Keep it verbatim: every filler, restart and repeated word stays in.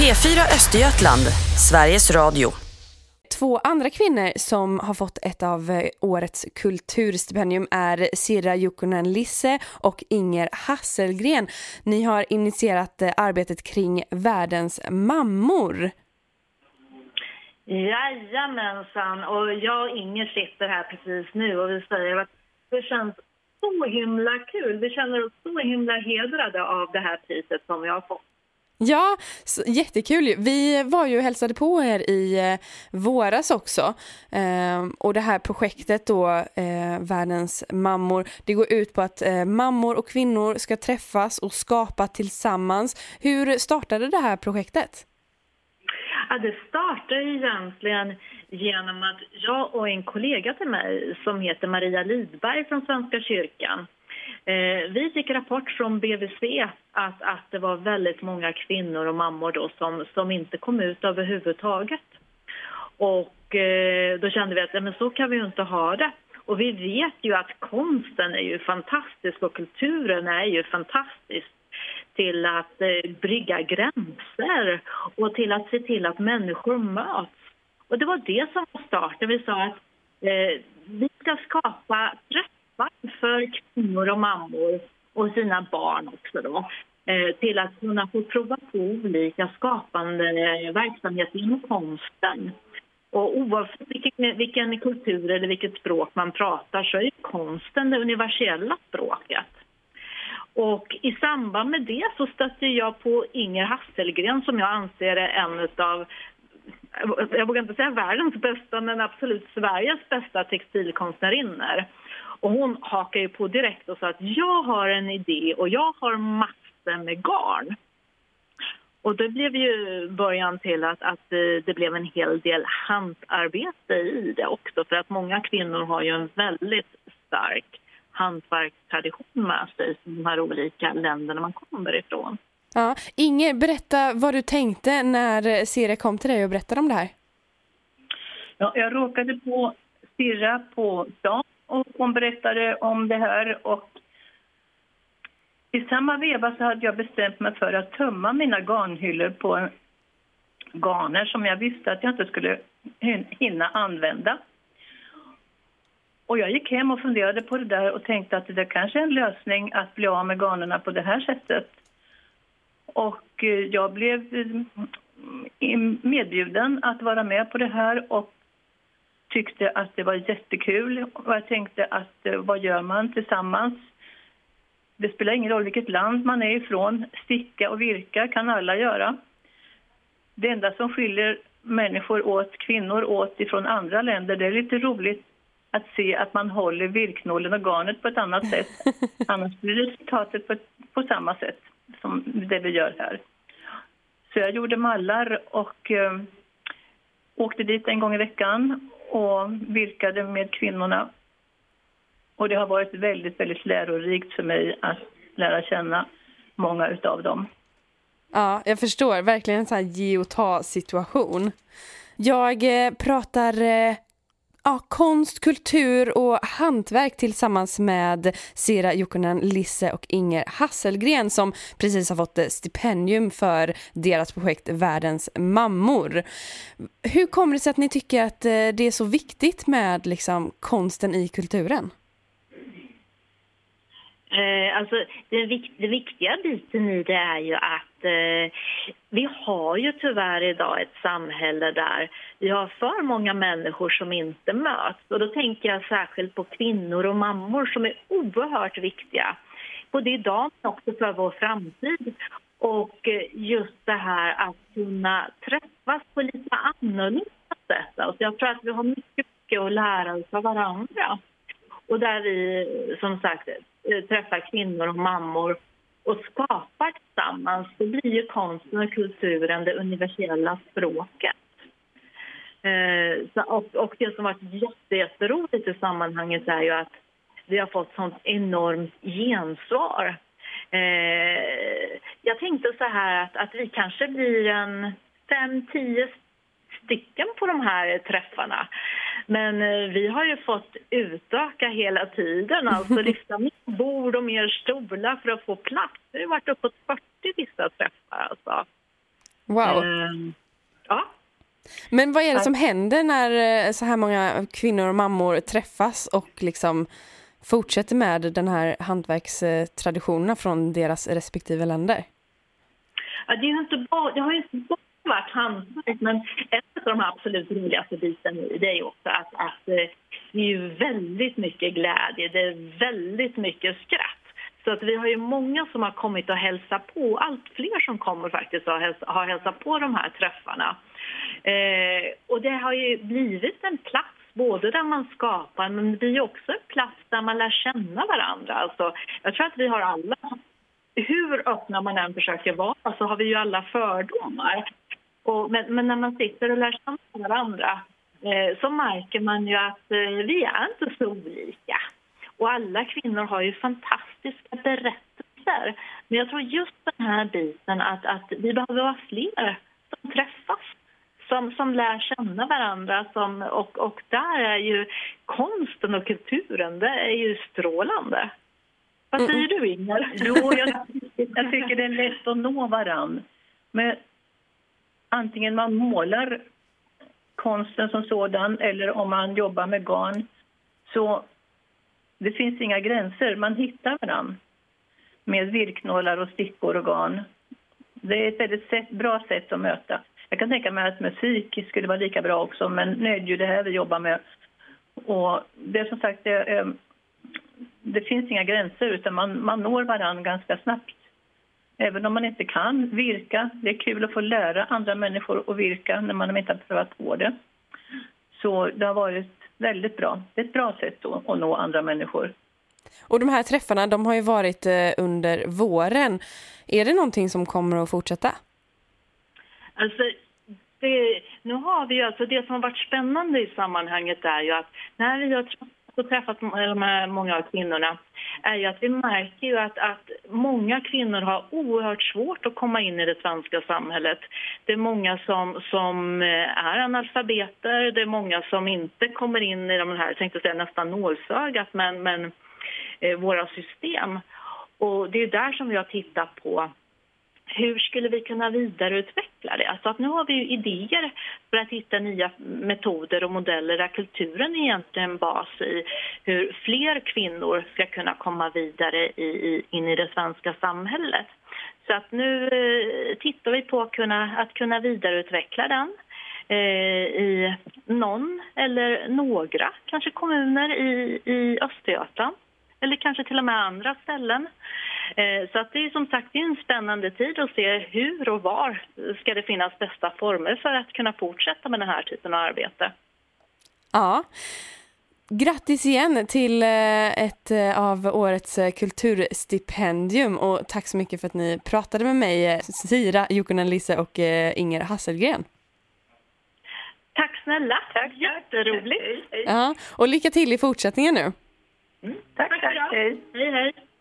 P fyra Östergötland, Sveriges Radio. Två andra kvinnor som har fått ett av årets kulturstipendium är Sira Jukkonen-Lisse och Inger Hasselgren. Ni har initierat arbetet kring världens mammor. Jajamensan, och jag och Inger sitter här precis nu och vi säger att det känns så himla kul. Vi känner oss så himla hedrade av det här priset som vi har fått. Ja, så, jättekul. Vi var ju och hälsade på er i eh, våras också. Eh, och det här projektet då, eh, Världens mammor, det går ut på att eh, mammor och kvinnor ska träffas och skapa tillsammans. Hur startade det här projektet? Ja, det startade egentligen genom att jag och en kollega till mig som heter Maria Lidberg från Svenska kyrkan, Eh, vi fick rapport från B V C att, att det var väldigt många kvinnor och mammor då som, som inte kom ut överhuvudtaget. Och eh, då kände vi att ja, men så kan vi ju inte ha det. Och vi vet ju att konsten är ju fantastisk och kulturen är ju fantastisk till att eh, brygga gränser och till att se till att människor möts. Och det var det som var starten. Vi sa att eh, vi ska skapa rätt för kvinnor och mammor och sina barn också då, eh, till att kunna få prova på olika skapande verksamheter inom konsten. Och oavsett vilken, vilken kultur eller vilket språk man pratar så är konsten det universella språket. Och i samband med det så stötte jag på Inger Hasselgren som jag anser är en av, jag vågar inte säga världens bästa men absolut Sveriges bästa textilkonstnärinnor. Och hon hakar ju på direkt och sa att jag har en idé och jag har massor med garn. Och det blev ju början till att, att det blev en hel del handarbete i det också. För att många kvinnor har ju en väldigt stark hantverkstradition med sig från de här olika länderna man kommer ifrån. Ja, Inger, berätta vad du tänkte när Sira kom till dig och berättade om det här. Ja, jag råkade på Sira på stan. Och hon berättade om det här och i samma veva så hade jag bestämt mig för att tömma mina garnhyllor på garner som jag visste att jag inte skulle hinna använda. Och jag gick hem och funderade på det där och tänkte att det kanske är en lösning att bli av med garnerna på det här sättet. Och jag blev medbjuden att vara med på det här och tyckte att det var jättekul och jag tänkte att vad gör man tillsammans? Det spelar ingen roll vilket land man är ifrån. Sticka och virka kan alla göra. Det enda som skiljer människor åt, kvinnor åt ifrån andra länder, det är lite roligt att se att man håller virknålen och garnet på ett annat sätt. Annars blir resultatet på, på samma sätt som det vi gör här. Så jag gjorde mallar och eh, åkte dit en gång i veckan och virkade med kvinnorna. Och det har varit väldigt, väldigt lärorikt för mig att lära känna många utav dem. Ja, jag förstår. Verkligen en sån här ge och ta situation. Jag eh, pratar eh, ja, konst, kultur och hantverk tillsammans med Sira Jukkonen-Lisse och Inger Hasselgren som precis har fått stipendium för deras projekt Världens mammor. Hur kommer det sig att ni tycker att det är så viktigt med liksom, konsten i kulturen? Eh, alltså, den, vikt, den viktiga biten i det är ju att eh, vi har ju tyvärr idag ett samhälle där vi har för många människor som inte möts. Och då tänker jag särskilt på kvinnor och mammor som är oerhört viktiga. Både idag men också för vår framtid. Och eh, just det här att kunna träffas på lite annorlunda sätt. Alltså, jag tror att vi har mycket, mycket att lära oss av varandra. Och där vi som sagt träffar kvinnor och mammor och skapar tillsammans, så blir ju konsten och kulturen det universella språket. Eh, så, och, och det som har varit jätte, jätteroligt i sammanhanget är ju att vi har fått sånt enormt gensvar. Eh, jag tänkte så här att, att vi kanske blir en fem, tio stycken på de här träffarna. Men vi har ju fått utöka hela tiden, alltså lyfta mer bord och mer stolar för att få plats. Det har varit uppåt fyrtio vissa träffar alltså. Wow. Eh, ja. Men vad är det som händer när så här många kvinnor och mammor träffas och liksom fortsätter med den här hantverkstraditionerna från deras respektive länder? Ja, det, är ju inte bara, det har ju inte bara varit hantverk, men ett av de absolut roligaste biten i det är ju också att, att det är ju väldigt mycket glädje, det är väldigt mycket skratt. Så att vi har ju många som har kommit och hälsat på, allt fler som kommer faktiskt och hälsa, har hälsat på de här träffarna. Eh, och det har ju blivit en plats både där man skapar, men det blir också en plats där man lär känna varandra. Alltså, jag tror att vi har alla, hur öppna man än försöker vara, så har vi ju alla fördomar. Och, men, men när man sitter och lär känna varandra eh, så märker man ju att eh, vi är inte så olika. Och alla kvinnor har ju fantastiska berättelser. Men jag tror just den här biten att, att vi behöver vara fler som träffas. Som, som lär känna varandra. Som, och, och där är ju konsten och kulturen, det är ju strålande. Vad säger du, Inger? Jo, jag, jag tycker det är lätt att nå varann. Men antingen man målar konsten som sådan eller om man jobbar med garn, så det finns inga gränser. Man hittar varann med virknålar och stickor och garn. Det är ett väldigt sätt, bra sätt att möta. Jag kan tänka mig att musik skulle vara lika bra också, men nu är det ju det här vi jobbar med. Och det är som sagt, det, det finns inga gränser utan man, man når varann ganska snabbt. Även om man inte kan virka. Det är kul att få lära andra människor att virka när man inte har prövat på det. Så det har varit väldigt bra. Det är ett bra sätt att, att nå andra människor. Och de här träffarna, de har ju varit under våren. Är det någonting som kommer att fortsätta? Alltså, det, nu har vi ju, alltså det som har varit spännande i sammanhanget är ju att när vi har träffat, träffat de här många av kvinnorna är ju att vi märker ju att, att många kvinnor har oerhört svårt att komma in i det svenska samhället. Det är många som, som är analfabeter, det är många som inte kommer in i de här, jag tänkte säga nästan nålsögat, men, men eh, våra system. Och det är där som vi har tittat på hur skulle vi kunna vidareutveckla det? Alltså att nu har vi ju idéer för att hitta nya metoder och modeller där kulturen är egentligen en bas i hur fler kvinnor ska kunna komma vidare i, i, in i det svenska samhället. Så att nu eh, tittar vi på att kunna, att kunna vidareutveckla den eh, i någon eller några kanske kommuner i, i Östergötland. Eller kanske till och med andra ställen. Så att det är som sagt en spännande tid att se hur och var ska det finnas bästa former för att kunna fortsätta med den här typen av arbete. Ja, grattis igen till ett av årets kulturstipendium och tack så mycket för att ni pratade med mig, Sira Jukkonen-Lisse och Inger Hasselgren. Tack snälla, tack, jätteroligt. Ja, och lycka till i fortsättningen nu. Mm. Tack, tack, tack. Hej, hej.